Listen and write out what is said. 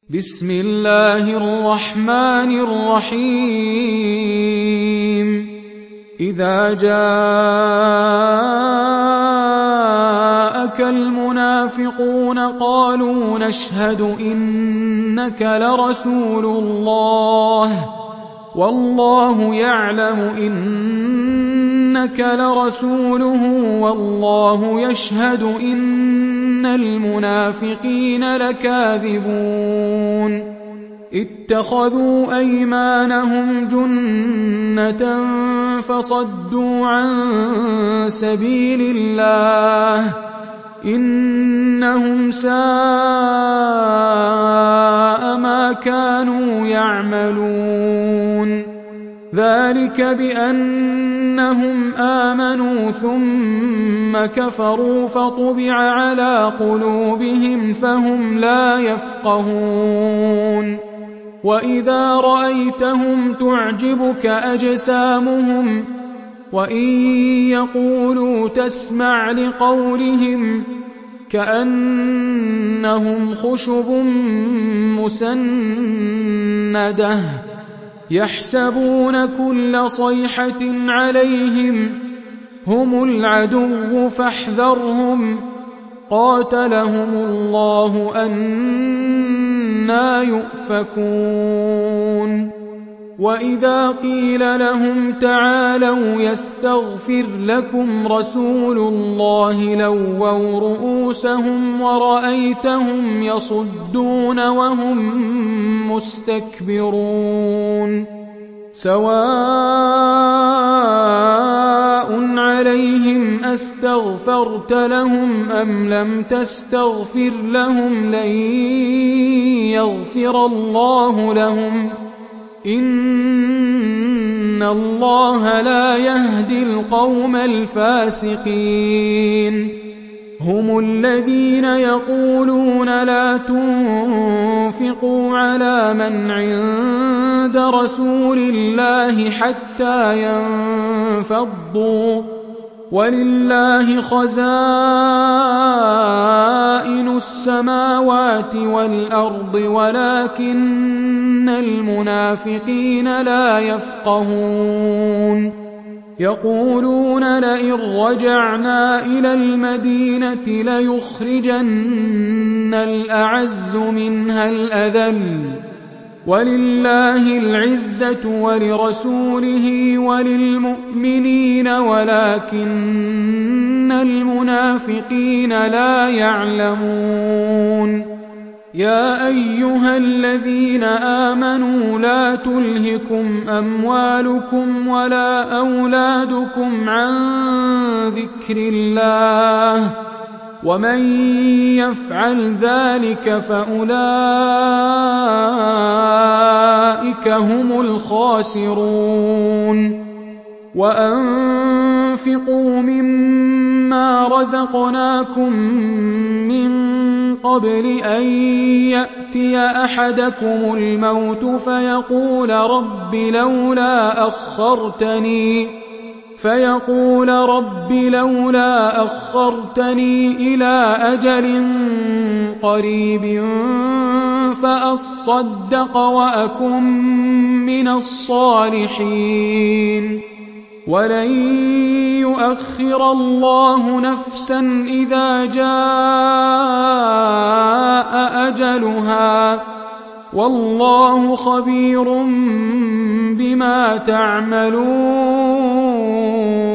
بسم الله الرحمن الرحيم إذا جاءك المنافقون قالوا نشهد إنك لرسول الله والله يعلم إنك لرسوله والله يشهد إن المنافقين لكاذبون اتخذوا أيمانهم جنة فصدوا عن سبيل الله إنهم ساء ما كانوا يعملون ذلك بأنهم آمنوا ثم كفروا فطبع على قلوبهم فهم لا يفقهون وإذا رأيتهم تعجبك أجسامهم وإن يقولوا تسمع لقولهم كأنهم خشب مسندة يحسبون كل صيحة عليهم هم العدو فاحذرهم قاتلهم الله أنى يؤفكون وإذا قيل لهم تعالوا يستغفر لكم رسول الله لووا رؤوسهم ورأيتهم يصدون وهم مستكبرون سواء عليهم أستغفرت لهم أم لم تستغفر لهم لن يغفر الله لهم إن الله لا يهدي القوم الفاسقين هم الذين يقولون لا تنفقوا على من عند رسول الله حتى ينفضوا ولله خزائن السماوات والأرض ولكن المنافقين لا يفقهون يقولون لئن رجعنا إلى المدينة ليخرجن الأعز منها الأذل ولله العزة ولرسوله وللمؤمنين ولكن المنافقين لا يعلمون يا أيها الذين آمنوا لا تلهكم أموالكم ولا أولادكم عن ذكر الله ومن يفعل ذلك فأولئك هم الخاسرون وأنفقوا مما رزقناكم من قبل أن يأتي أحدكم الموت فيقول رب لولا أخرتني إلى أجل قريب فأصدق وأكن من الصالحين ولن يؤخر الله نفسا إذا جاء أجلها والله خبير بما تعملون